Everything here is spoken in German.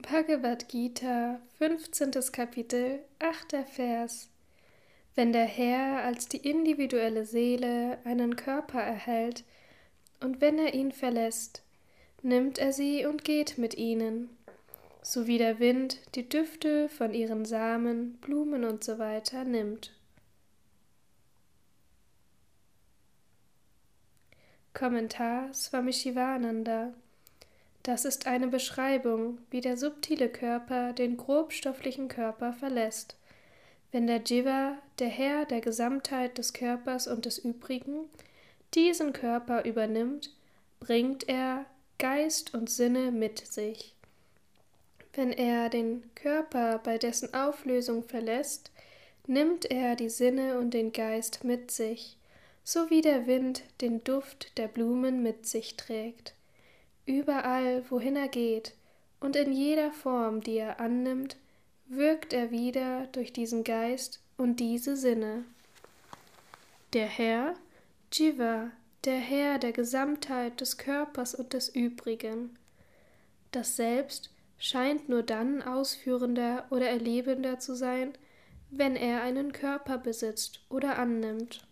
Bhagavad Gita, 15. Kapitel, 8. Vers. Wenn der Herr als die individuelle Seele einen Körper erhält und wenn er ihn verlässt, nimmt er sie und geht mit ihnen, so wie der Wind die Düfte von ihren Samen, Blumen usw. nimmt. Kommentar Swami Shivananda. Das ist eine Beschreibung, wie der subtile Körper den grobstofflichen Körper verlässt. Wenn der Jiva, der Herr der Gesamtheit des Körpers und des Übrigen, diesen Körper übernimmt, bringt er Geist und Sinne mit sich. Wenn er den Körper bei dessen Auflösung verlässt, nimmt er die Sinne und den Geist mit sich, so wie der Wind den Duft der Blumen mit sich trägt. Überall, wohin er geht, und in jeder Form, die er annimmt, wirkt er wieder durch diesen Geist und diese Sinne. Der Herr, Jiva, der Herr der Gesamtheit des Körpers und des Übrigen. Das Selbst scheint nur dann ausführender oder erlebender zu sein, wenn er einen Körper besitzt oder annimmt.